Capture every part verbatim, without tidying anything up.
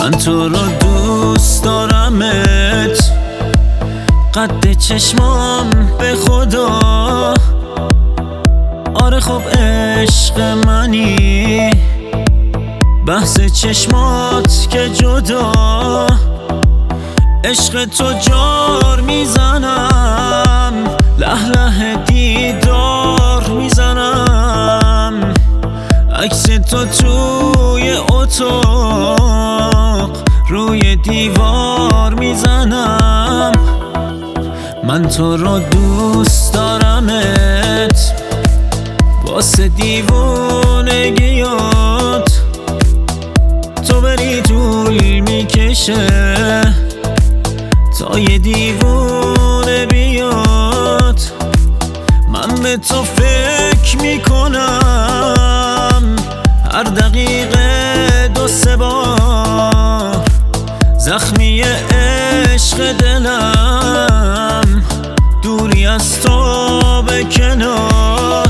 من تو رو دوست دارمت، قد چشمام به خدا. آره خب عشق منی، بحث چشمات که جدا. عشق تو جار میزنم، له له دیدار میزنم. عکس تو توی اتاق روی دیوار میزنم. من تو رو دوست دارمت، واسه دیوونگیات تو بری طول میکشه تا یه دیوونه بیاد. من به تو فکر میکنم هر دقیقه دو سه بار، زخمی عشق دلم دوری از تو به کنار.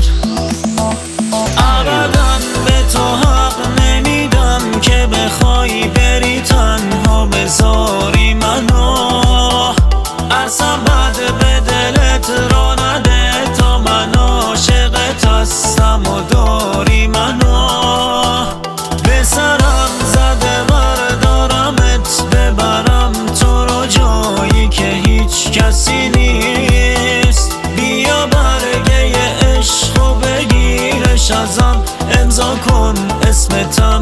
ابدا به تو حق نمیدم که بخوای بری تنها بذاری منو. اصلا بد به دلت را نده تا من عاشقت هستم و داری منو. به سرم زده بردارمت ببرم تو رو جایی که هیچ کسی نیست. بیا برگه عشق و بگیرش ازم، امضا کن اسمتم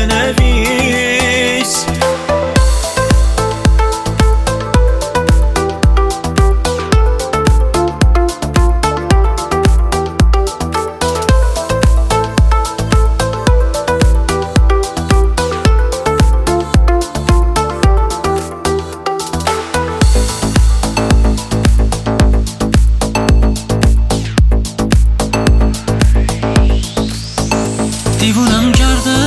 بنویس. دیوونم کرده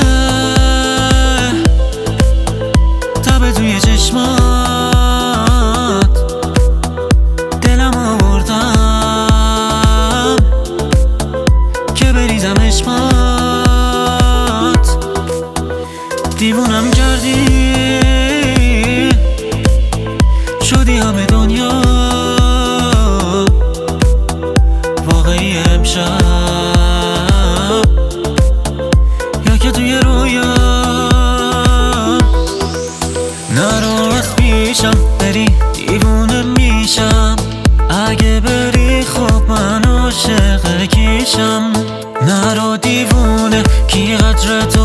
تب توی چشمات، دلم آوردم که بریزم عشقات. دیوونم کردی شدی همه دنیا واقعی امشب، که توی رویا. نرو از پیشم بری دیوونه میشم، اگه بری خب من عاشق کیشم. نرو دیوونه کی قدر تو